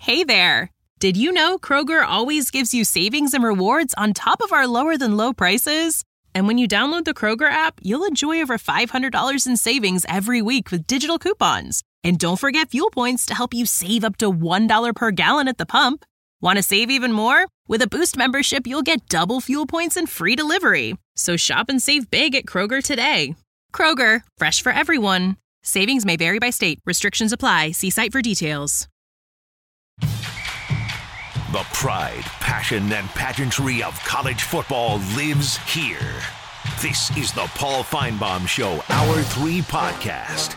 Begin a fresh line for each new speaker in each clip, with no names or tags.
Hey there! Did you know Kroger always gives you savings and rewards on top of our lower-than-low prices? And when you download the Kroger app, you'll enjoy over $500 in savings every week with digital coupons. And don't forget fuel points to help you save up to $1 per gallon at the pump. Want to save even more? With a Boost membership, you'll get double fuel points and free delivery. So shop and save big at Kroger today. Kroger, fresh for everyone. Savings may vary by state. Restrictions apply. See site for details.
The pride, passion, and pageantry of college football lives here. This is the Paul Finebaum Show, Hour 3 podcast.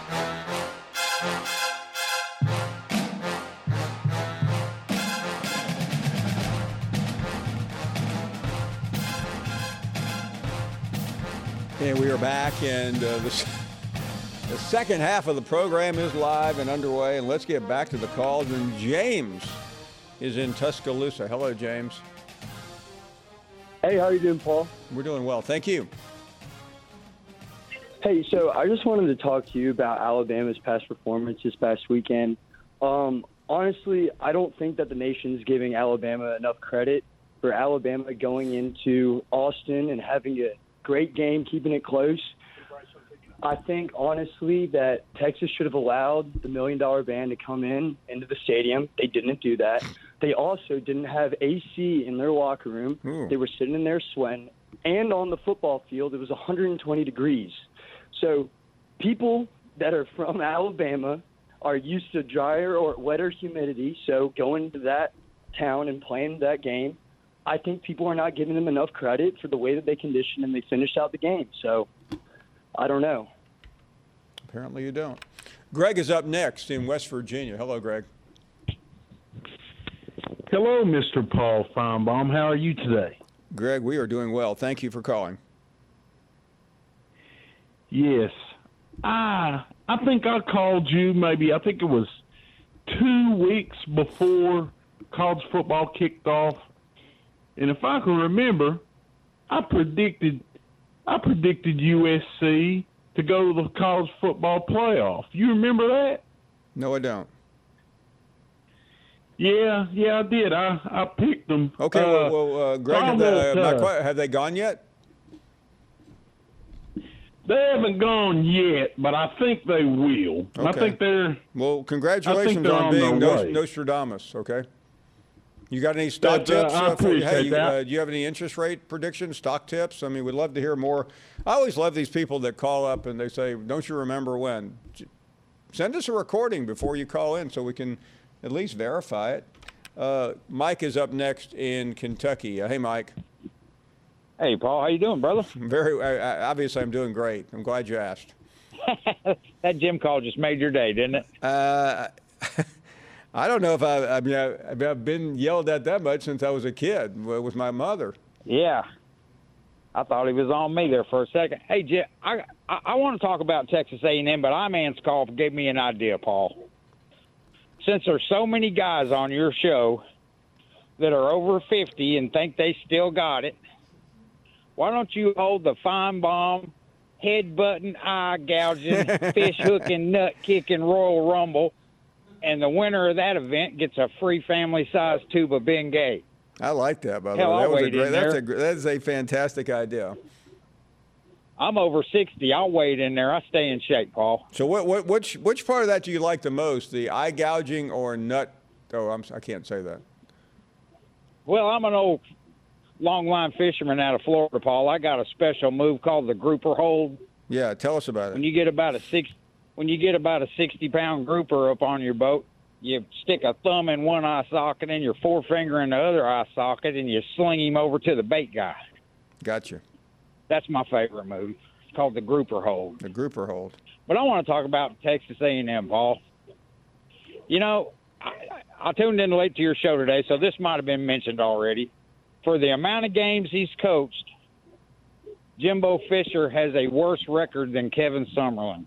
And we are back, and the second half of the program is live and underway. And let's get back to the calls. And James is in Tuscaloosa. Hello, James.
Hey, how are you doing, Paul?
We're doing well. Thank you.
Hey, so I just wanted to talk to you about Alabama's past performance this past weekend. Honestly, I don't think that the nation is giving Alabama enough credit for Alabama going into Austin and having a great game, keeping it close. I think, honestly, that Texas should have allowed the $1 Million Band to come into the stadium. They didn't do that. They also didn't have AC in their locker room. They were sitting in there sweating. And on the football field, it was 120 degrees. So people that are from Alabama are used to drier or wetter humidity. So going to that town and playing that game, I think people are not giving them enough credit for the way that they conditioned and they finished out the game. So I don't know.
Apparently you don't. Greg is up next in West Virginia. Hello, Greg.
Hello, Mr. Paul Finebaum. How are you today?
Greg, we are doing well. Thank you for calling.
Yes. I think I called you I think it was 2 weeks before college football kicked off. And if I can remember, I predicted USC to go to the college football playoff. You remember that?
No, I don't.
Yeah, I did. I picked them.
Okay, Greg, have they gone yet?
They haven't gone yet, but I think they will.
Okay.
I think they're.
Well, congratulations on being Nostradamus. Okay. You got any stock tips?
I appreciate that.
Do you have any interest rate predictions, stock tips? I mean, we'd love to hear more. I always love these people that call up and they say, "Don't you remember when?" Send us a recording before you call in so we can at least verify it. Mike is up next in Kentucky. Hey, Mike.
Hey, Paul. How you doing, brother?
Obviously, I'm doing great. I'm glad you asked.
That Jim call just made your day, didn't it?
I don't know if I've been yelled at that much since I was a kid with my mother.
Yeah. I thought he was on me there for a second. Hey, Jim, I want to talk about Texas A&M, but Iman's call gave me an idea, Paul. Since there's so many guys on your show that are over 50 and think they still got it, why don't you hold the Finebaum, head-butting, eye-gouging, fish-hooking, nut-kicking Royal Rumble, and the winner of that event gets a free family-sized tube of Bengay.
I like that, by the way. That is a fantastic idea.
I'm over 60. I'll wait in there. I stay in shape, Paul.
So which part of that do you like the most, the eye gouging or nut? Oh, I can't say that.
Well, I'm an old long-line fisherman out of Florida, Paul. I got a special move called the grouper hold.
Yeah, tell us about it.
When you get about a 60-pound grouper up on your boat, you stick a thumb in one eye socket and your forefinger in the other eye socket, and you sling him over to the bait guy.
Gotcha. That's
my favorite move. It's called the grouper hold.
The grouper hold.
But I want to talk about Texas A&M, Paul. You know, I tuned in late to your show today, so this might have been mentioned already. For the amount of games he's coached, Jimbo Fisher has a worse record than Kevin Summerlin.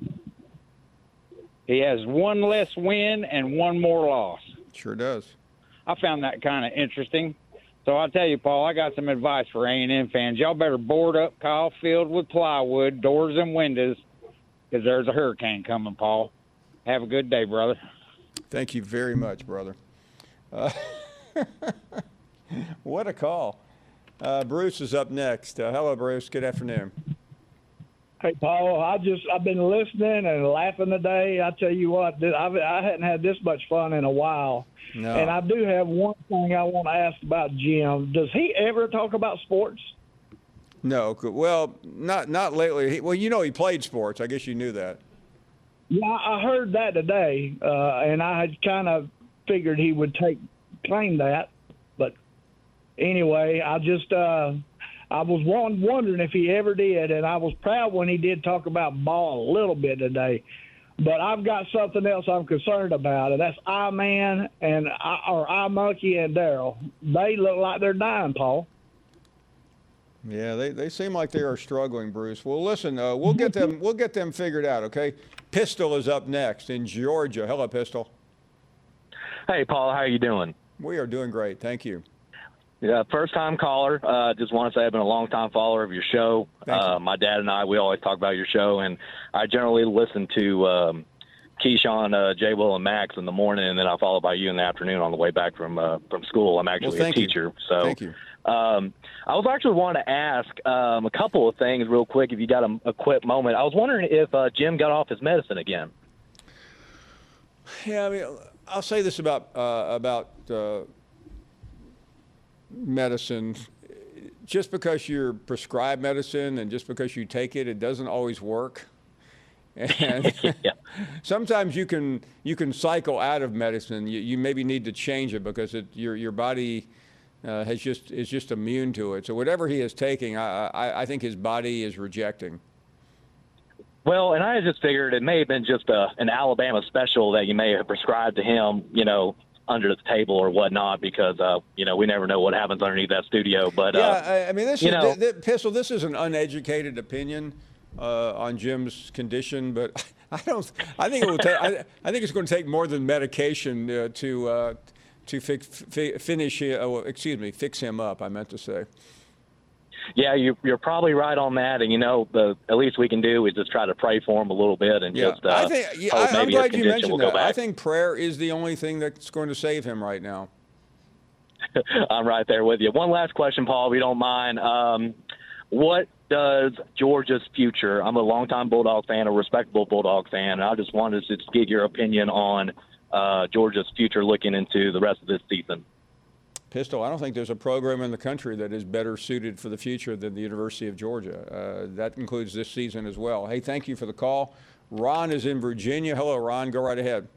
He has one less win and one more loss.
Sure does.
I found that kind of interesting. So I'll tell you, Paul, I got some advice for A&M fans. Y'all better board up Kyle Field with plywood, doors and windows, because there's a hurricane coming, Paul. Have a good day, brother.
Thank you very much, brother. What a call. Bruce is up next. Hello, Bruce. Good afternoon.
Hey, Paul, I've been listening and laughing today. I tell you what, I hadn't had this much fun in a while.
No.
And I do have one thing I want to ask about Jim. Does he ever talk about sports?
No. Well, not lately. He played sports. I guess you knew that.
Yeah, I heard that today, and I had kind of figured he would claim that. But anyway, I was wondering if he ever did, and I was proud when he did talk about ball a little bit today. But I've got something else I'm concerned about, and that's I-Man or I-Monkey and Daryl. They look like they're dying, Paul.
Yeah, they seem like they are struggling, Bruce. Well, listen, we'll get them figured out, okay? Pistol is up next in Georgia. Hello, Pistol.
Hey, Paul, how are you doing?
We are doing great. Thank you.
Yeah, first-time caller. Just want to say I've been a long-time follower of your show. My dad and I, we always talk about your show, and I generally listen to Keyshawn, J. Will, and Max in the morning, and then I follow by you in the afternoon on the way back from school. I'm actually a teacher. So
thank you.
I was actually wanting to ask a couple of things real quick, if you got a quick moment. I was wondering if Jim got off his medicine again.
Yeah, I mean, I'll say this about medicine. Just because you're prescribed medicine and just because you take it, it doesn't always work. And
yeah.
Sometimes you can cycle out of medicine. You maybe need to change it because your body is just immune to it. So whatever he is taking, I think his body is rejecting.
Well, and I just figured it may have been just an Alabama special that you may have prescribed to him, under the table or whatnot, because we never know what happens underneath that studio. But
I mean, Pistol. This is an uneducated opinion on Jim's condition, but I think it will take. I think it's going to take more than medication to fix him up. I meant to say.
Yeah, you're probably right on that, and the least we can do is just try to pray for him a little bit, and
I'm glad you mentioned that.
I
think prayer is the only thing that's going to save him right now.
I'm right there with you. One last question, Paul, if you don't mind. What does Georgia's future? I'm a longtime Bulldog fan, a respectable Bulldog fan, and I just wanted to get your opinion on Georgia's future looking into the rest of this season.
Pistol, I don't think there's a program in the country that is better suited for the future than the University of Georgia. That includes this season as well. Hey, thank you for the call. Ron is in Virginia. Hello, Ron. Go right ahead.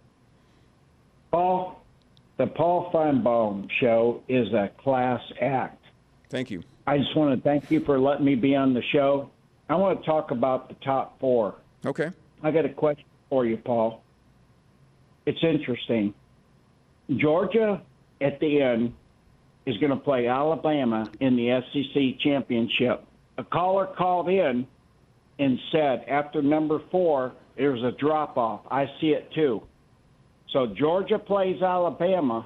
Paul, the Paul Feinbaum Show is a class act.
Thank you.
I just want to thank you for letting me be on the show. I want to talk about the top four.
Okay.
I got a question for you, Paul. It's interesting. Georgia, at the end, is going to play Alabama in the SEC championship. A caller called in and said after number 4, there's a drop-off. I see it too. So Georgia plays Alabama.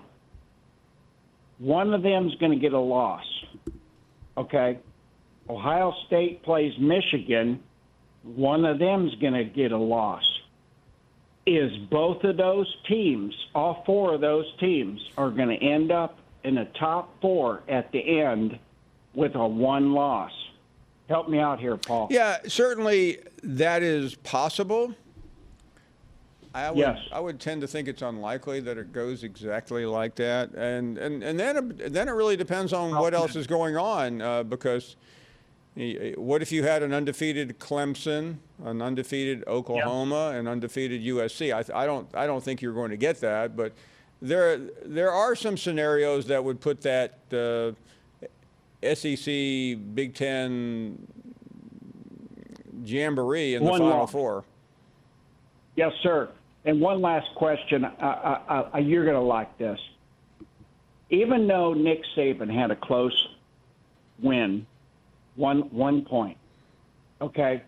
One of them's going to get a loss. Okay? Ohio State plays Michigan. One of them's going to get a loss. Is both of those teams, all 4 of those teams, are going to end up in the top 4 at the end with a 1 loss. Help me out here, Paul.
Yeah, certainly that is possible.
Yes.
I would tend to think it's unlikely that it goes exactly like that. And then it really depends on what else is going on because what if you had an undefeated Clemson, an undefeated Oklahoma, and undefeated USC? I don't think you're going to get that, but there are some scenarios that would put that SEC Big Ten jamboree in the Final Four.
Yes, sir. And one last question. You're going to like this. Even though Nick Saban had a close win, one point, okay?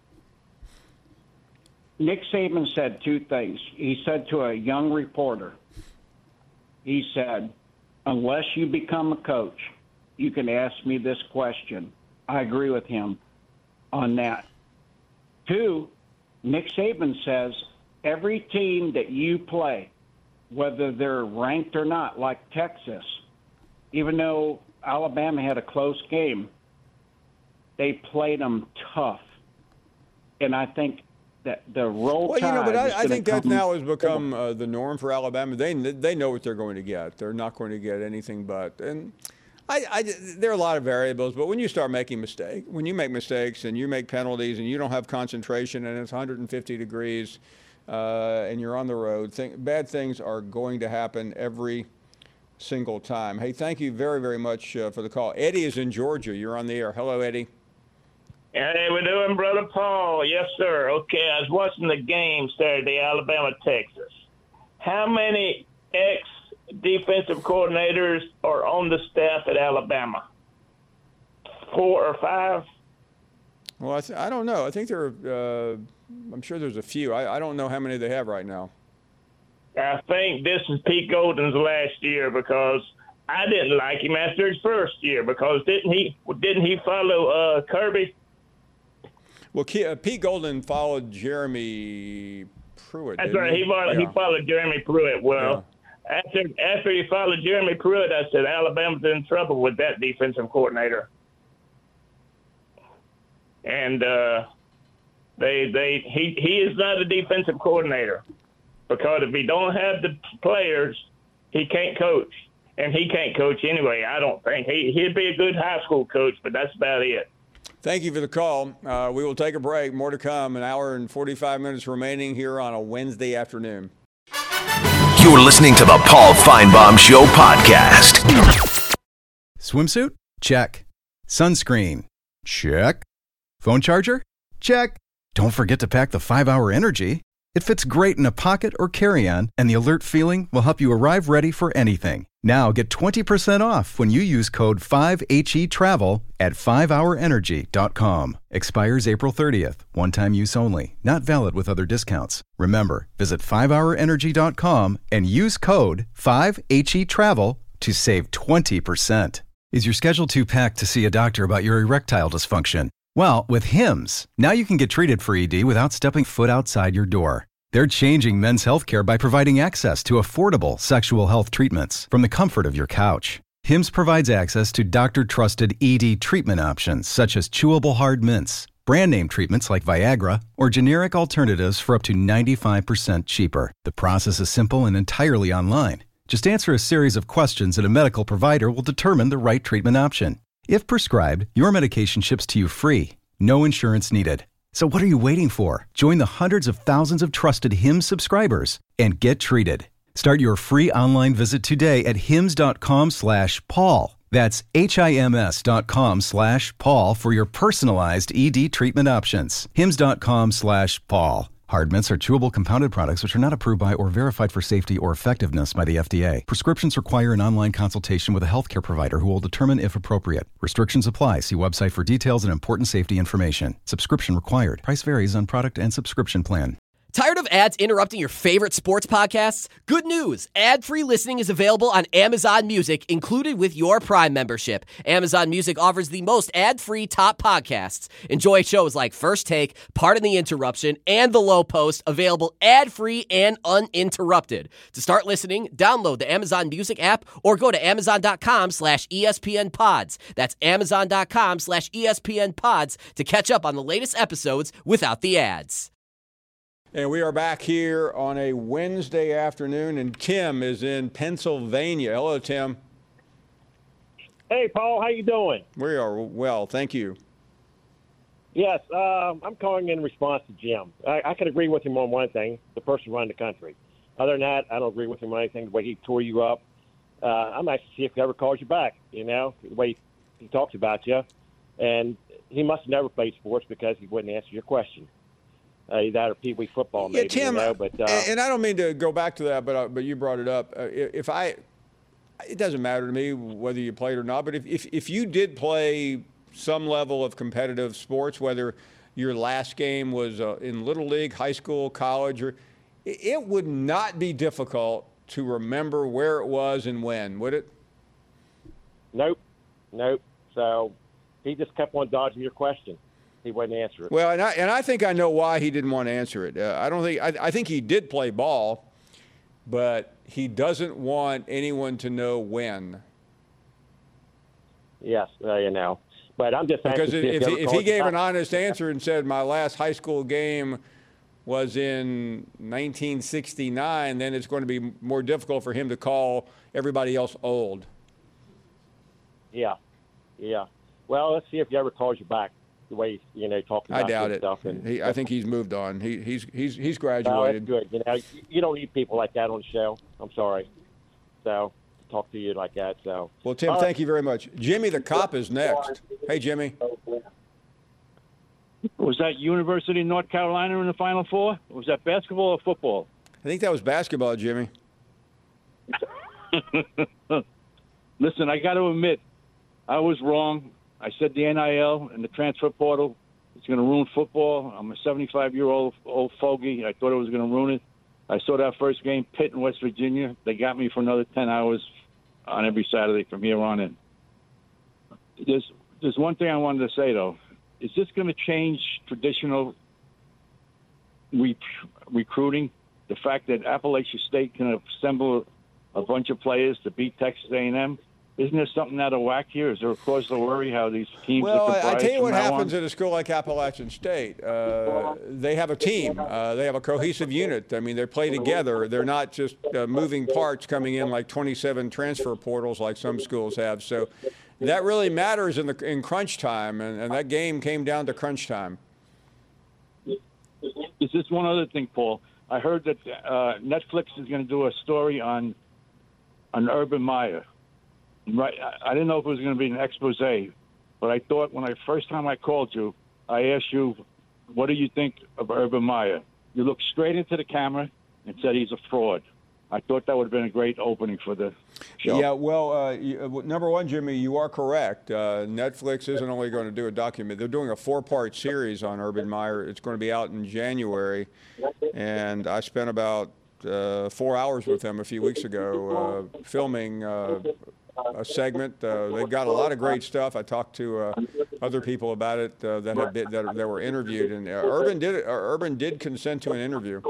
Nick Saban said 2 things. He said to a young reporter, he said, unless you become a coach, you can ask me this question. I agree with him on that. 2, Nick Saban says, every team that you play whether they're ranked or not, like Texas. Even though Alabama had a close game, they played them tough. And I think that the roll tide
but
is
I think that
come
now has become the norm for Alabama. They know what they're going to get. They're not going to get anything but. And there are a lot of variables, but when you start making mistakes, when you make mistakes and you make penalties and you don't have concentration and it's 150 degrees and you're on the road, bad things are going to happen every single time. Hey, thank you very, very much for the call. Eddie is in Georgia. You're on the air. Hello, Eddie.
Hey, we're doing, Brother Paul. Yes, sir. Okay, I was watching the game Saturday, Alabama, Texas. How many ex-defensive coordinators are on the staff at Alabama? 4 or 5?
Well, I don't know. I think I'm sure there's a few. I don't know how many they have right now.
I think this is Pete Golden's last year because I didn't like him after his first year because didn't he follow Kirby?
Well, Pete Golden followed Jeremy Pruitt.
That's right. He followed Jeremy Pruitt. Well, after he followed Jeremy Pruitt, I said Alabama's in trouble with that defensive coordinator. And he is not a defensive coordinator because if he don't have the players, he can't coach, and he can't coach anyway. I don't think he'd be a good high school coach, but that's about it.
Thank you for the call. We will take a break. More to come. An hour and 45 minutes remaining here on a Wednesday afternoon.
You're listening to the Paul Feinbaum Show podcast.
Swimsuit? Check. Sunscreen? Check. Phone charger? Check. Don't forget to pack the 5-Hour Energy. It fits great in a pocket or carry-on, and the alert feeling will help you arrive ready for anything. Now get 20% off when you use code 5HETRAVEL at 5hourenergy.com. Expires April 30th. One-time use only. Not valid with other discounts. Remember, visit 5hourenergy.com and use code 5HETRAVEL to save 20%. Is your schedule too packed to see a doctor about your erectile dysfunction? Well, with Hims, now you can get treated for ED without stepping foot outside your door. They're changing men's healthcare by providing access to affordable sexual health treatments from the comfort of your couch. Hims provides access to doctor-trusted ED treatment options such as chewable hard mints, brand name treatments like Viagra, or generic alternatives for up to 95% cheaper. The process is simple and entirely online. Just answer a series of questions and a medical provider will determine the right treatment option. If prescribed, your medication ships to you free. No insurance needed. So what are you waiting for? Join the hundreds of thousands of trusted Hims subscribers and get treated. Start your free online visit today at hims.com/Paul. That's HIMS.com/Paul for your personalized ED treatment options. hims.com/Paul. Hard mints are chewable compounded products which are not approved by or verified for safety or effectiveness by the FDA. Prescriptions require an online consultation with a healthcare provider who will determine if appropriate. Restrictions apply. See website for details and important safety information. Subscription required. Price varies on product and subscription plan.
Tired of ads interrupting your favorite sports podcasts? Good news! Ad-free listening is available on Amazon Music, included with your Prime membership. Amazon Music offers the most ad-free top podcasts. Enjoy shows like First Take, Pardon the Interruption, and The Low Post, available ad-free and uninterrupted. To start listening, download the Amazon Music app or go to amazon.com/ESPNpods. That's amazon.com/ESPNpods to catch up on the latest episodes without the ads.
And we are back here on a Wednesday afternoon, and Tim is in Pennsylvania. Hello, Tim.
Hey, Paul. How you doing?
We are well, thank you.
Yes, I'm calling in response to Jim. I can agree with him on one thing, the person running the country. Other than that, I don't agree with him on anything, the way he tore you up. I'm actually see if he ever calls you back, the way he talks about you. And he must have never played sports because he wouldn't answer your question. That or Pee Wee football, maybe.
Yeah, Tim,
but
and I don't mean to go back to that, but you brought it up. It doesn't matter to me whether you played or not. But if you did play some level of competitive sports, whether your last game was in Little League, high school, college, it would not be difficult to remember where it was and when, would it?
Nope. So he just kept on dodging your question. He wouldn't answer it.
Well, and I think I know why he didn't want to answer it. I think he did play ball, but he doesn't want anyone to know when.
Yes, you know. But I'm just
because
anxious
if he gave an honest answer and said my last high school game was in 1969, then it's going to be more difficult for him to call everybody else old.
Yeah. Well, let's see if he ever calls you back the way talking about
I doubt it.
Stuff. And
I think he's moved on. He's graduated.
No, that's good. You don't need people like that on the show. I'm sorry. So talk to you like that. So.
Well, Tim, thank you very much. Jimmy the Cop is next. Hey, Jimmy.
Was that University of North Carolina in the Final Four? Was that basketball or football?
I think that was basketball, Jimmy.
Listen, I got to admit, I was wrong. I said the NIL and the transfer portal is going to ruin football. I'm a 75-year-old fogey. I thought it was going to ruin it. I saw that first game, Pitt in West Virginia. They got me for another 10 hours on every Saturday from here on in. There's one thing I wanted to say, though. Is this going to change traditional recruiting? The fact that Appalachian State can assemble a bunch of players to beat Texas A&M? Isn't there something out of whack here? Is there a cause to worry how these teams are comprised?
Well, I tell you what happens
on?
at a school like Appalachian State. They have a team. They have a cohesive unit. I mean, they play together. They're not just moving parts coming in like 27 transfer portals like some schools have. So that really matters in crunch time, and that game came down to crunch time.
Is this one other thing, Paul? I heard that Netflix is going to do a story on Urban Meyer. Right, I didn't know if it was going to be an expose, but I thought when first time I called you, I asked you, what do you think of Urban Meyer? You looked straight into the camera and said he's a fraud. I thought that would have been a great opening for the show.
Yeah, well, number one, Jimmy, you are correct. Netflix isn't only going to do a document. They're doing a 4-part series on Urban Meyer. It's going to be out in January, and I spent about 4 hours with them a few weeks ago filming a segment. They've got a lot of great stuff. I talked to other people about it that were interviewed, and Urban did consent to an intervio.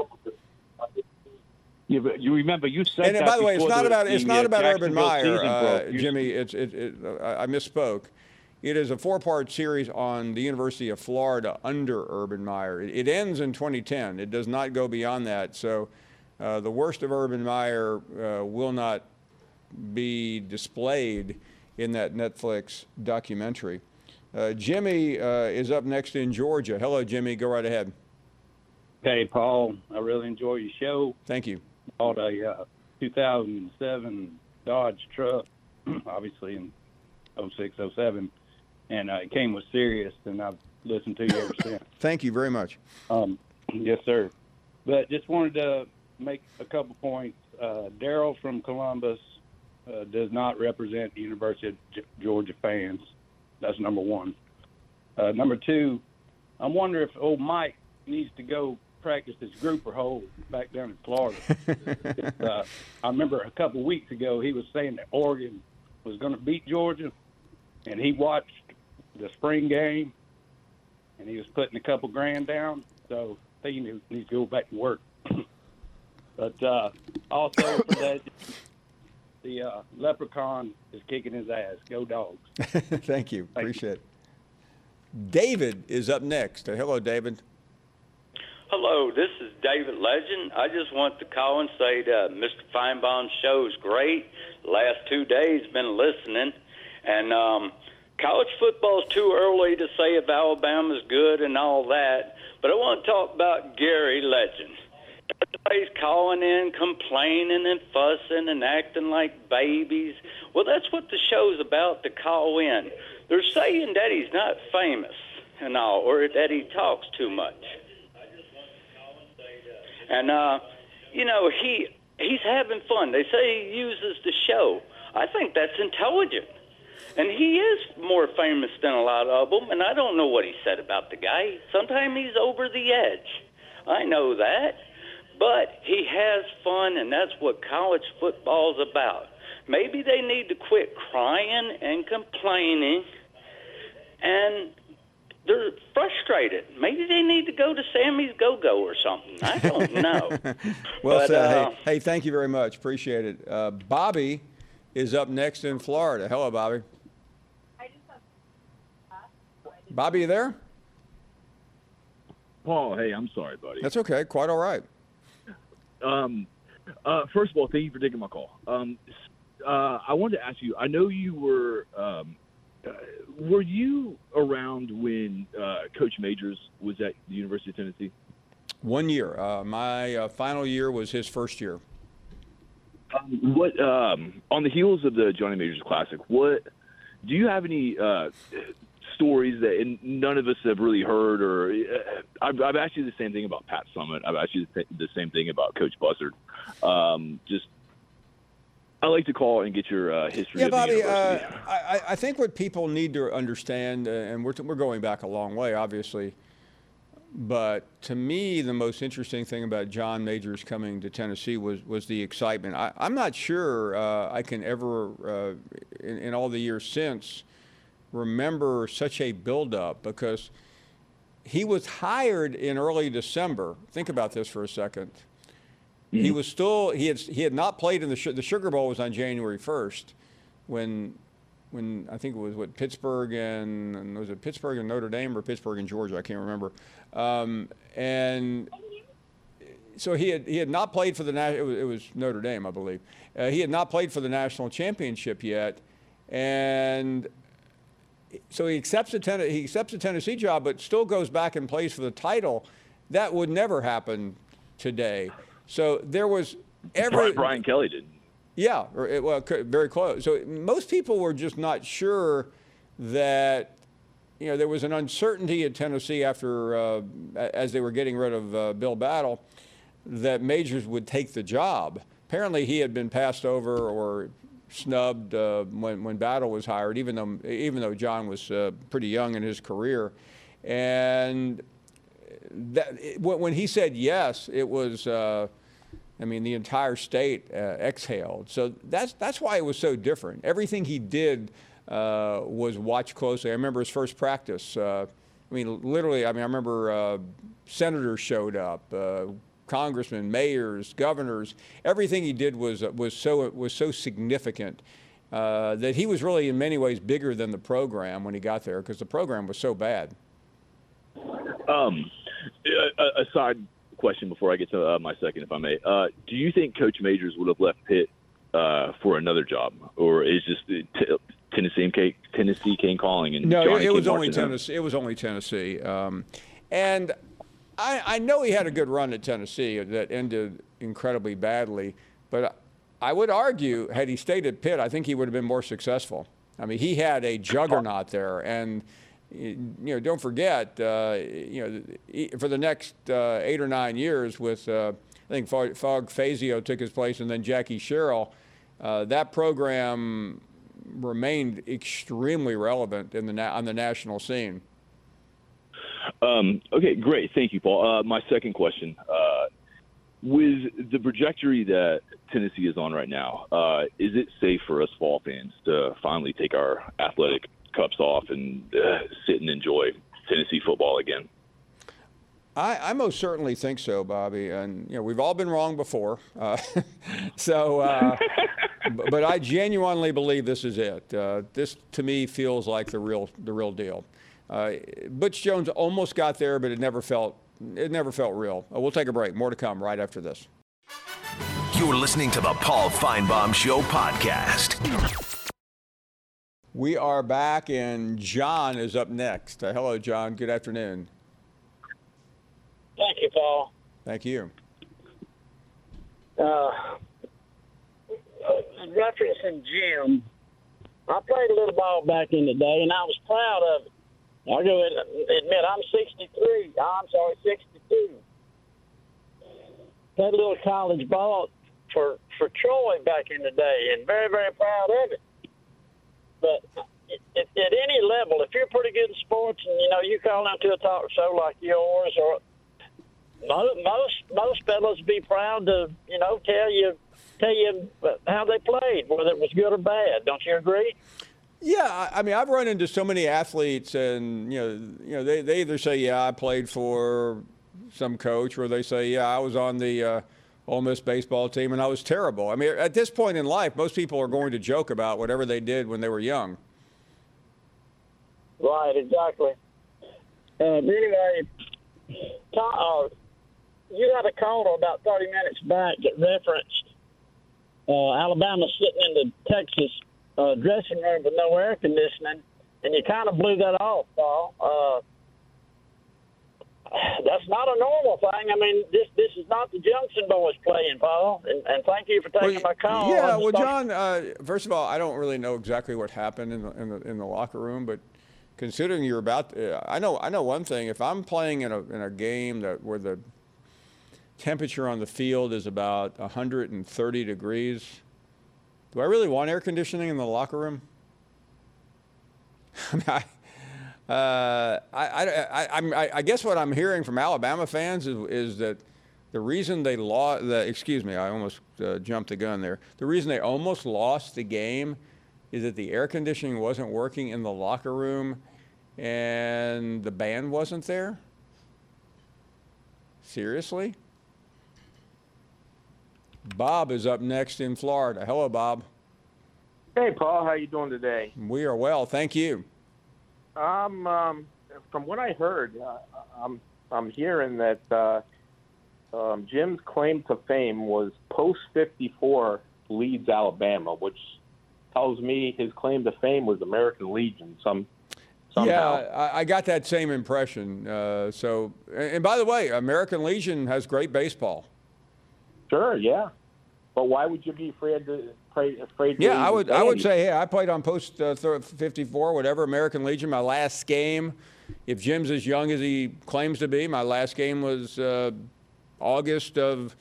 Yeah, but you remember you said
and
that.
By the way, it's not about Urban Meyer,
Jimmy.
Jimmy. I misspoke. It is a 4-part series on the University of Florida under Urban Meyer. It ends in 2010. It does not go beyond that. So the worst of Urban Meyer will not be displayed in that Netflix documentary. Jimmy is up next in Georgia. Hello, Jimmy. Go right ahead.
Hey, Paul. I really enjoy your show.
Thank you.
Bought a 2007 Dodge truck, obviously in 06, 07, and it came with Sirius, and I've listened to you ever since.
Thank you very much.
Yes, sir. But just wanted to make a couple points. Daryl from Columbus does not represent the University of Georgia fans. That's number one. Number two, I wonder if old Mike needs to go practice his grouper hold back down in Florida. I remember a couple of weeks ago he was saying that Oregon was going to beat Georgia, and he watched the spring game, and he was putting a couple grand down, so I think he needs to go back to work. But also for that, the Leprechaun is kicking his ass. Go Dogs.
Thank you. Appreciate it. David is up next. Hello, David.
Hello, this is David Legend. I just want to call and say that Mr. Feinbaum's show is great. The last 2 days been listening. And college football is too early to say if Alabama's good and all that. But I want to talk about Gary Legend. Everybody's calling in, complaining and fussing and acting like babies. Well, that's what the show's about, to call in. They're saying that he's not famous and all, or that he talks too much. And, he's having fun. They say he uses the show. I think that's intelligent. And he is more famous than a lot of them, and I don't know what he said about the guy. Sometimes he's over the edge. I know that. But he has fun, and that's what college football's about. Maybe they need to quit crying and complaining and they're frustrated. Maybe they need to go to Sammy's Go-Go or something. I don't know.
Well
But,
said. Hey, thank you very much. Appreciate it. Bobby is up next in Florida. Hello, Bobby. Bobby, you there?
Paul, hey, I'm sorry, buddy.
That's okay. Quite all right.
First of all, thank you for taking my call. I wanted to ask you, I know you were you around when Coach Majors was at the University of Tennessee?
1 year. My final year was his first year.
What on the heels of the Johnny Majors Classic, what do you have any stories that none of us have really heard? Or I've asked you the same thing about Pat Summitt. I've asked you the same thing about Coach Buzzard. I like to call and get your history.
Yeah,
of
Bobby.
the university.
I think what people need to understand, and we're going back a long way, obviously. But to me, the most interesting thing about John Majors coming to Tennessee was the excitement. I'm not sure I can ever, in all the years since, remember such a buildup, because he was hired in early December. Think about this for a second. He was still he had not played in the Sugar Bowl was on January 1st, when I think it was Pittsburgh and was it Pittsburgh and Notre Dame or Pittsburgh and Georgia, I can't remember. And so he had not played for it was Notre Dame, I believe. He had not played for the national championship yet, and so he accepts a Tennessee job, but still goes back and plays for the title. That would never happen today. So there was
Brian Kelly did.
Yeah, very close. So most people were just not sure that, there was an uncertainty at Tennessee after, as they were getting rid of Bill Battle, that Majors would take the job. Apparently he had been passed over or snubbed when Battle was hired, even though John was pretty young in his career. And when he said yes, it was, the entire state exhaled. So that's why it was so different. Everything he did was watched closely. I remember his first practice. I remember senators showed up, congressmen, mayors, governors. Everything he did was so significant that he was really in many ways bigger than the program when he got there, because the program was so bad.
A side question before I get to my second, if I may. Do you think Coach Majors would have left Pitt for another job, or is just Tennessee came calling? And
no,
Johnny
it was only
Tennessee.
Tennessee. It was only Tennessee, and I know he had a good run at Tennessee that ended incredibly badly. But I would argue, had he stayed at Pitt, I think he would have been more successful. I mean, he had a juggernaut there, and don't forget, for the next 8 or 9 years with, I think Fogg Fazio took his place, and then Jackie Sherrill, that program remained extremely relevant on the national scene.
Okay, great. Thank you, Paul. My second question, with the trajectory that Tennessee is on right now, is it safe for us fall fans to finally take our athletic cups off and sit and enjoy Tennessee football again?
I most certainly think so, Bobby. And we've all been wrong before, but I genuinely believe this is it. This to me feels like the real deal. Butch Jones almost got there, but it never felt real. We'll take a break. More to come right after this.
You're listening to the Paul Feinbaum Show podcast.
We are back, and John is up next. Hello, John. Good afternoon.
Thank you, Paul.
Thank you.
Referencing Jim, I played a little ball back in the day, and I was proud of it. I go ahead and admit I'm 62. Played a little college ball for Troy back in the day, and very, very proud of it. But at any level, if you're pretty good in sports and, you call into a talk show like yours, or most fellas be proud to, tell you how they played, whether it was good or bad. Don't you agree?
Yeah, I mean, I've run into so many athletes, and they either say, "Yeah, I played for some coach," or they say, "Yeah, I was on the Ole Miss baseball team, and I was terrible." I mean, at this point in life, most people are going to joke about whatever they did when they were young.
Right, exactly. Anyway, you had a caller about 30 minutes back that referenced Alabama sitting in the Texas dressing room with no air conditioning, and you kind of blew that off, Paul. That's not a normal thing. I mean, this is not the Junction boys playing, Paul. And thank you for taking my call.
Yeah, well, John. First of all, I don't really know exactly what happened in the locker room, but considering you're about, I know one thing. If I'm playing in a game where the temperature on the field is about 130 degrees, do I really want air conditioning in the locker room? I guess what I'm hearing from Alabama fans is that the reason they lost, excuse me, I almost jumped the gun there. The reason they almost lost the game is that the air conditioning wasn't working in the locker room and the band wasn't there? Seriously? Bob is up next in Florida. Hello, Bob.
Hey, Paul. How you doing today?
We are well, thank you.
From what I heard, I'm hearing that Jim's claim to fame was post 54 leads Alabama, which tells me his claim to fame was American Legion. Somehow.
Yeah, I got that same impression. And by the way, American Legion has great baseball.
Sure, yeah. But why would you be afraid to?
Yeah, I would say, hey, I played on post 54, whatever, American Legion. My last game, if Jim's as young as he claims to be, my last game was August of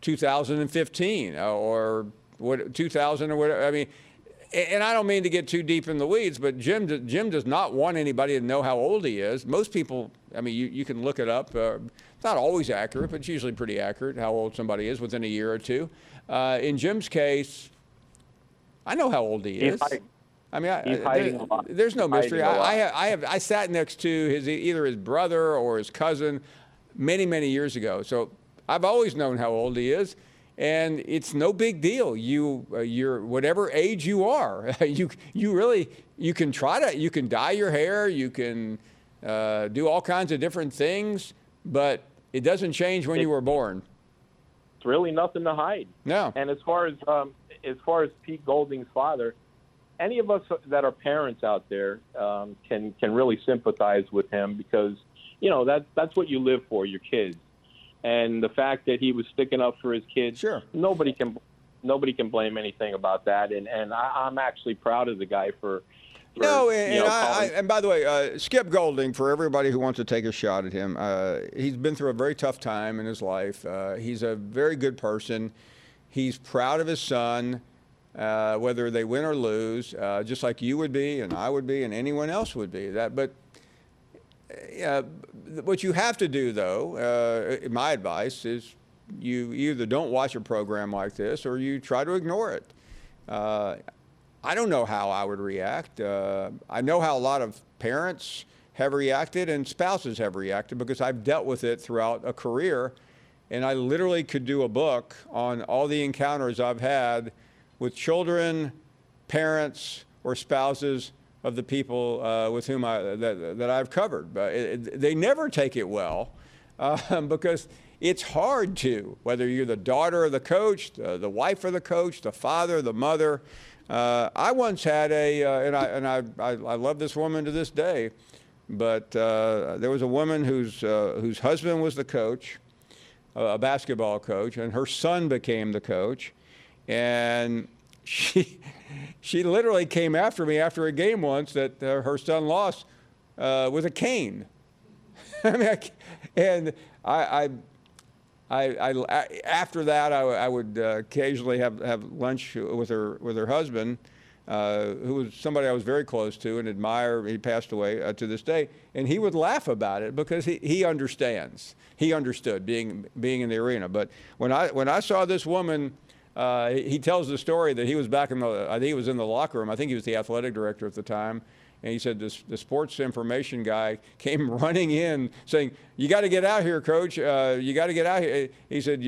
2015 or 2000 or whatever. I mean, and I don't mean to get too deep in the weeds, but Jim does not want anybody to know how old he is. Most people, I mean, you can look it up. It's not always accurate, but it's usually pretty accurate how old somebody is within a year or two. In Jim's case, I know how old he is. I mean, there's no mystery. I sat next to either his brother or his cousin many, many years ago. So I've always known how old he is, and it's no big deal. You're whatever age you are. You can you can dye your hair. You can do all kinds of different things, but it doesn't change when you were born.
It's really nothing to hide.
No.
And as far as Pete Golding's father, any of us that are parents out there can really sympathize with him because, that's what you live for, your kids. And the fact that he was sticking up for his kids,
sure,
nobody can blame anything about that. And I'm actually proud of the guy for
no, and by the way, Skip Golding, for everybody who wants to take a shot at him, he's been through a very tough time in his life. He's a very good person. He's proud of his son, whether they win or lose, just like you would be and I would be and anyone else would be. But what you have to do, though, my advice is you either don't watch a program like this or you try to ignore it. I don't know how I would react. I know how a lot of parents have reacted and spouses have reacted because I've dealt with it throughout a career. And I literally could do a book on all the encounters I've had with children, parents, or spouses of the people with whom that I've covered. But they never take it well because it's hard to, whether you're the daughter of the coach, the wife of the coach, the father, the mother. I once had and I love this woman to this day, but there was a woman whose husband was the coach, a basketball coach, and her son became the coach, and she literally came after me after a game once that her son lost with a cane. I mean, after that, I would occasionally have lunch with her husband, who was somebody I was very close to and admire. He passed away to this day, and he would laugh about it because he understands. He understood being in the arena. But when I saw this woman He tells the story that he was back I think he was in the locker room. I think he was the athletic director at the time. And he said the sports information guy came running in saying, "You got to get out here, Coach. You got to get out here." He said,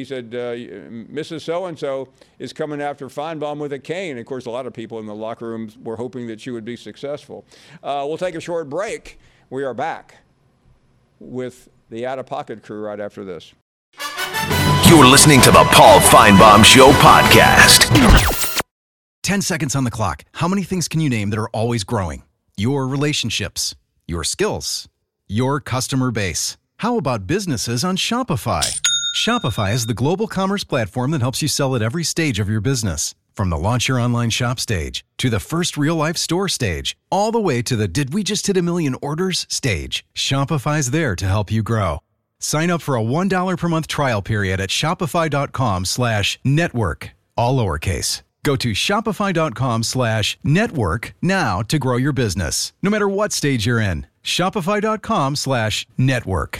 "Mrs. So-and-so is coming after Feinbaum with a cane." And of course, a lot of people in the locker rooms were hoping that she would be successful. We'll take a short break. We are back with the Out of Pocket crew right after this.
You're listening to the Paul Feinbaum Show podcast.
10 seconds on the clock. How many things can you name that are always growing? Your relationships, your skills, your customer base. How about businesses on Shopify? Shopify is the global commerce platform that helps you sell at every stage of your business. From the launch your online shop stage, to the first real-life store stage, all the way to the did we just hit a million orders stage. Shopify's there to help you grow. Sign up for a $1 per month trial period at shopify.com/network, all lowercase. Go to shopify.com/network now to grow your business, no matter what stage you're in. Shopify.com/network.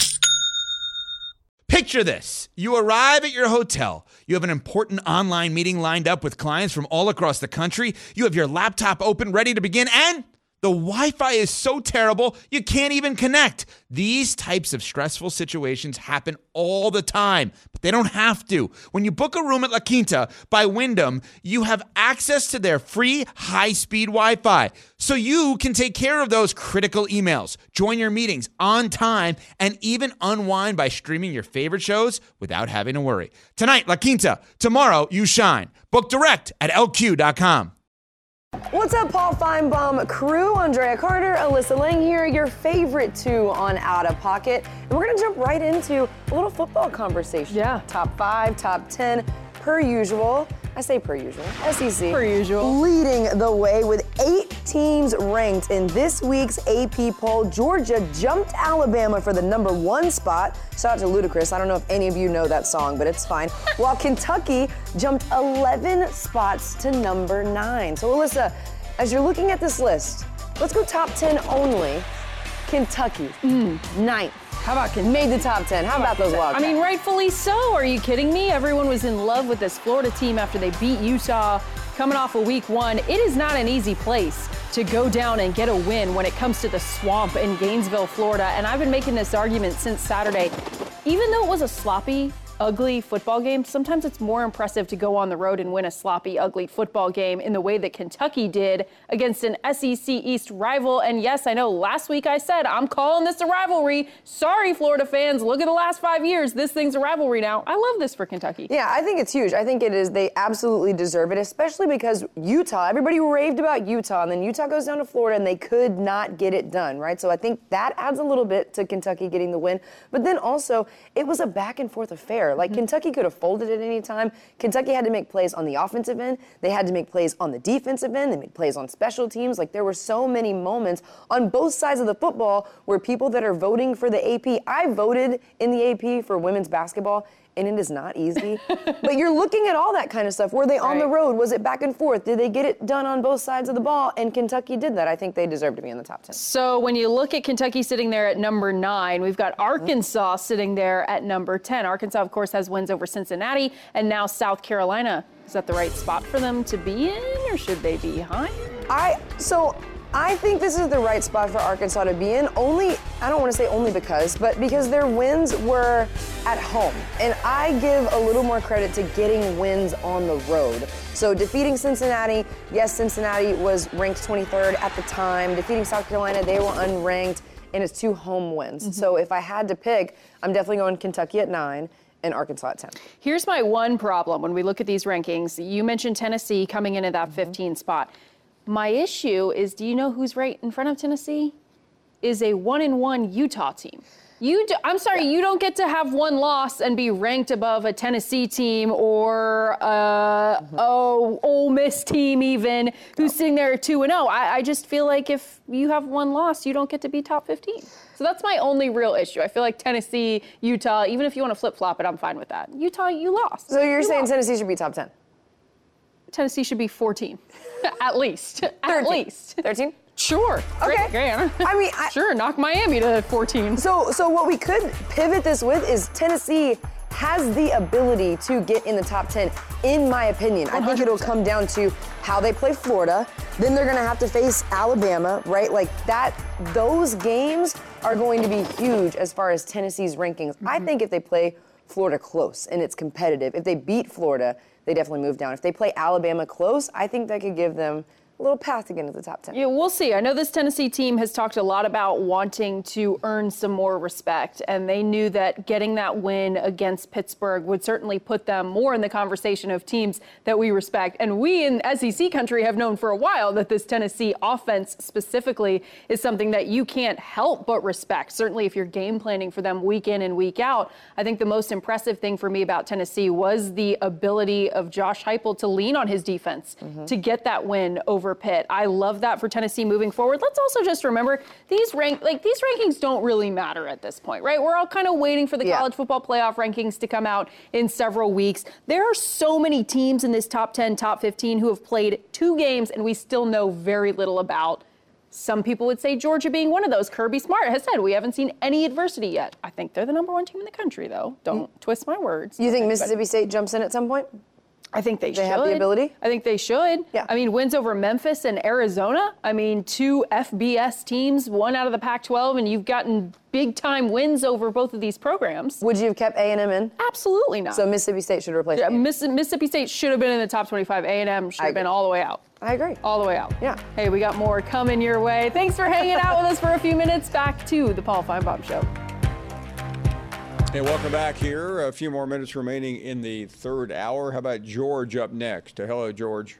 Picture this. You arrive at your hotel. You have an important online meeting lined up with clients from all across the country. You have your laptop open, ready to begin, and the Wi-Fi is so terrible, you can't even connect. These types of stressful situations happen all the time, but they don't have to. When you book a room at La Quinta by Wyndham, you have access to their free high-speed Wi-Fi, so you can take care of those critical emails, join your meetings on time, and even unwind by streaming your favorite shows without having to worry. Tonight, La Quinta. Tomorrow, you shine. Book direct at LQ.com.
What's up, Paul Feinbaum crew? Andrea Carter, Alyssa Lang here, your favorite two on Out of Pocket. And we're going to jump right into a little football conversation. Yeah. Top 5, top 10, per usual. I say per usual. SEC. Per usual. Leading the way with 8 teams ranked in this week's AP poll. Georgia jumped Alabama for the number 1 spot. Shout out to Ludacris. I don't know if any of you know that song, but it's fine. While Kentucky jumped 11 spots to number 9. So Alyssa, as you're looking at this list, let's go top 10 only. Kentucky, 9th. How about made the top 10? How about those Wildcats?
I mean, rightfully so. Are you kidding me? Everyone was in love with this Florida team after they beat Utah coming off of week 1. It is not an easy place to go down and get a win when it comes to the Swamp in Gainesville, Florida. And I've been making this argument since Saturday. Even though it was a sloppy, ugly football game, sometimes it's more impressive to go on the road and win a sloppy, ugly football game in the way that Kentucky did against an SEC East rival. And yes, I know last week I said I'm calling this a rivalry. Sorry, Florida fans. Look at the last 5 years. This thing's a rivalry now. I love this for Kentucky.
Yeah, I think it's huge. I think it is. They absolutely deserve it, especially because Utah, everybody raved about Utah, and then Utah goes down to Florida and they could not get it done, right? So I think that adds a little bit to Kentucky getting the win. But then also, it was a back and forth affair. Like, Kentucky could have folded at any time. Kentucky had to make plays on the offensive end. They had to make plays on the defensive end. They made plays on special teams. Like, there were so many moments on both sides of the football where people that are voting for the AP, I voted in the AP for women's basketball, and it is not easy. But you're looking at all that kind of stuff. Were they on the road? Was it back and forth? Did they get it done on both sides of the ball? And Kentucky did that. I think they deserve to be in the top 10.
So when you look at Kentucky sitting there at number 9, we've got Arkansas sitting there at number 10. Arkansas, of course, has wins over Cincinnati and now South Carolina. Is that the right spot for them to be in, or should they be higher?
I think this is the right spot for Arkansas to be in. I don't want to say only because their wins were at home. And I give a little more credit to getting wins on the road. So defeating Cincinnati, yes, Cincinnati was ranked 23rd at the time. Defeating South Carolina, they were unranked, and it's 2 home wins. Mm-hmm. So if I had to pick, I'm definitely going Kentucky at 9. And Arkansas at 10.
Here's my one problem when we look at these rankings. You mentioned Tennessee coming in at that 15 spot. My issue is, do you know who's right in front of Tennessee? Is a 1-1 Utah team. I'm sorry, you don't get to have one loss and be ranked above a Tennessee team or Ole Miss team even who's sitting there at 2-0. I just feel like if you have one loss, you don't get to be top 15. So that's my only real issue. I feel like Tennessee, Utah, even if you want to flip-flop it, I'm fine with that. Utah, you lost.
So you're saying Tennessee should be top 10?
Tennessee should be 14, at least.
13.
At least.
13?
Sure.
Okay.
Great. Sure, knock Miami to 14.
So what we could pivot this with is Tennessee has the ability to get in the top 10, in my opinion. I think it'll come down to how they play Florida. Then they're going to have to face Alabama, right? Like that, those games are going to be huge as far as Tennessee's rankings. I think if they play Florida close and it's competitive, if they beat Florida, they definitely move down. If they play Alabama close, I think that could give them a little path to get into the top 10.
Yeah, we'll see. I know this Tennessee team has talked a lot about wanting to earn some more respect, and they knew that getting that win against Pittsburgh would certainly put them more in the conversation of teams that we respect. And we in SEC country have known for a while that this Tennessee offense specifically is something that you can't help but respect. Certainly if you're game planning for them week in and week out. I think the most impressive thing for me about Tennessee was the ability of Josh Heupel to lean on his defense to get that win over Pitt. I love that for Tennessee moving forward. Let's also just remember these rankings don't really matter at this point, right? We're all kind of waiting for the college football playoff rankings to come out in several weeks. There are so many teams in this top 10, top 15 who have played 2 games and we still know very little about. Some people would say Georgia being one of those. Kirby Smart has said we haven't seen any adversity yet. I think they're the number 1 team in the country, though. Don't twist my words.
You think Mississippi State jumps in at some point?
I think they should.
They have the ability?
I think they should. Yeah. I mean, wins over Memphis and Arizona. I mean, 2 FBS teams, 1 out of the Pac-12, and you've gotten big-time wins over both of these programs.
Would you have kept A&M in?
Absolutely not.
So Mississippi State should replace
Mississippi State should have been in the top 25. A&M should have been all the way out.
I agree.
All the way out.
Yeah.
Hey, we got more coming your way. Thanks for hanging out with us for a few minutes. Back to the Paul Feinbaum Show.
Hey, welcome back here. A few more minutes remaining in the third hour. How about George up next? Hello, George.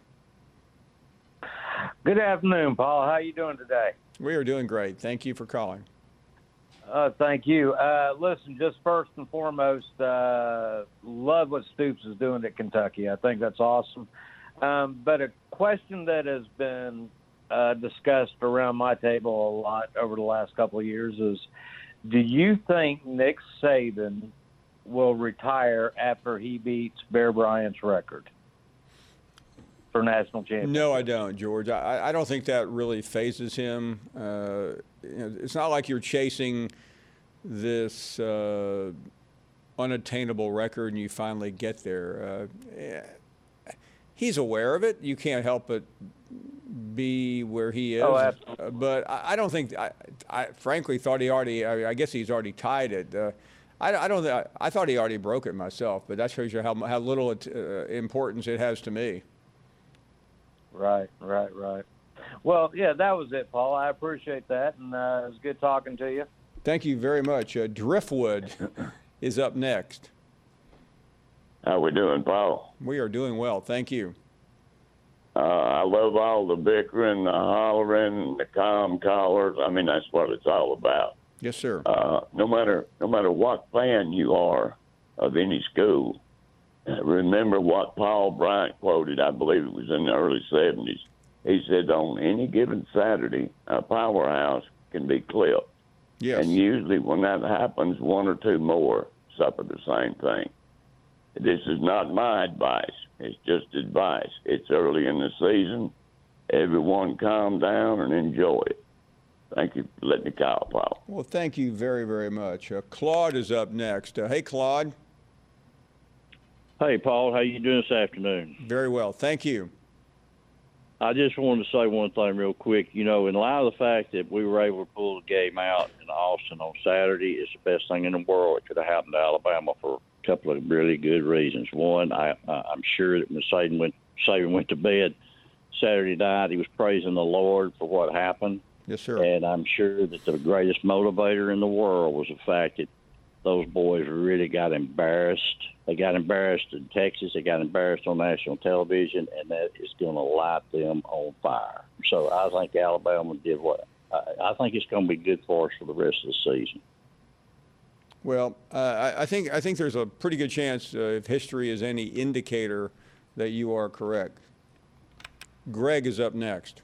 Good afternoon, Paul. How are you doing today?
We are doing great. Thank you for calling.
Thank you. Listen, just first and foremost, love what Stoops is doing at Kentucky. I think that's awesome. But a question that has been discussed around my table a lot over the last couple of years is, do you think Nick Saban will retire after he beats Bear Bryant's record for national championship?
No, I don't, George. I don't think that really phases him. It's not like you're chasing this unattainable record and you finally get there. He's aware of it. You can't help but be where he is.
Oh, absolutely.
But I don't think. I frankly thought he already. I guess he's already tied it. I thought he already broke it myself. But that shows you how little importance it has to me.
Right. Well, yeah, that was it, Paul. I appreciate that, and it was good talking to you.
Thank you very much. Driftwood is up next.
How we doing, Paul?
We are doing well. Thank you.
I love all the bickering, the hollering, the calm callers. I mean, that's what it's all about.
Yes, sir.
No matter what fan you are of any school, remember what Paul Bryant quoted. I believe it was in the early 70s. He said, on any given Saturday, a powerhouse can be clipped.
Yes.
And usually when that happens, 1 or 2 more suffer the same thing. This is not my advice. It's just advice. It's early in the season. Everyone calm down and enjoy it. Thank you for letting me call, Paul.
Well, thank you very, very much. Claude is up next. Hey, Claude.
Hey, Paul. How you doing this afternoon?
Very well. Thank you.
I just wanted to say one thing real quick. You know, in light of the fact that we were able to pull the game out in Austin on Saturday, it's the best thing in the world. It could have happened to Alabama for a couple of really good reasons. One, I'm sure that when Saban went to bed Saturday night, he was praising the Lord for what happened.
Yes, sir.
And I'm sure that the greatest motivator in the world was the fact that those boys really got embarrassed. They got embarrassed in Texas. They got embarrassed on national television, and that is going to light them on fire. So I think Alabama did what I think it's going to be good for us for the rest of the season.
Well, I think there's a pretty good chance, if history is any indicator, that you are correct. Greg is up next.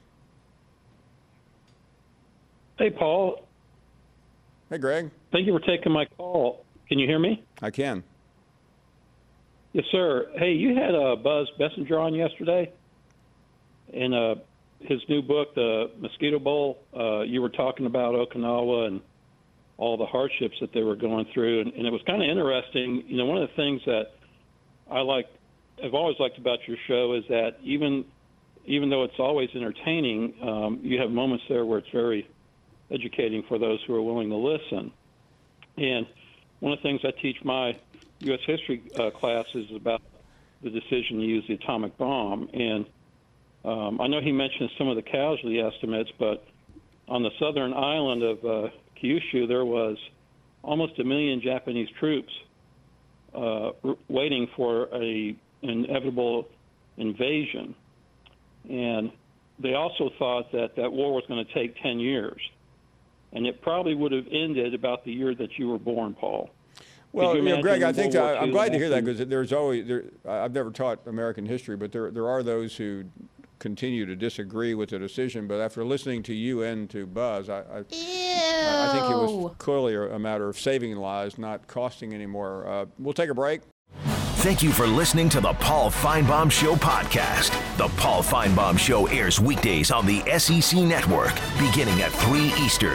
Hey, Paul.
Hey, Greg.
Thank you for taking my call. Can you hear me?
I can.
Yes, sir. Hey, you had Buzz Bessinger on yesterday, and his new book, The Mosquito Bowl. You were talking about Okinawa and all the hardships that they were going through. And it was kind of interesting. You know, one of the things that I've always liked about your show is that even though it's always entertaining, you have moments there where it's very educating for those who are willing to listen. And one of the things I teach my U.S. history classes is about the decision to use the atomic bomb. And I know he mentioned some of the casualty estimates, but on the southern island of Kyushu, there was almost 1 million Japanese troops waiting for an inevitable invasion. And they also thought that war was going to take 10 years. And it probably would have ended about the year that you were born, Paul.
Well, Greg, I think I'm glad to hear that, because there's always I've never taught American history, but there are those who continue to disagree with the decision. But after listening to you and to Buzz, I think it was clearly a matter of saving lives, not costing any more. We'll take a break.
Thank you for listening to the Paul Finebaum Show podcast. The Paul Finebaum Show airs weekdays on the SEC Network, beginning at 3 Eastern.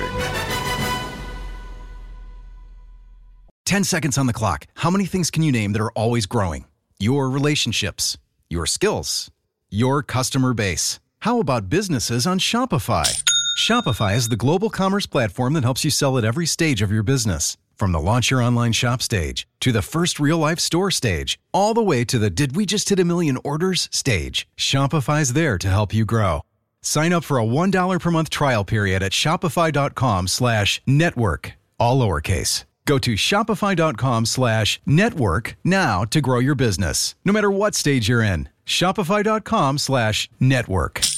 10 seconds on the clock. How many things can you name that are always growing? Your relationships, your skills, your customer base. How about businesses on Shopify? Shopify is the global commerce platform that helps you sell at every stage of your business. From the launch your online shop stage, to the first real-life store stage, all the way to the did we just hit 1 million orders stage. Shopify's there to help you grow. Sign up for a $1 per month trial period at shopify.com/network, all lowercase. Go to shopify.com/network now to grow your business, no matter what stage you're in. Shopify.com/network.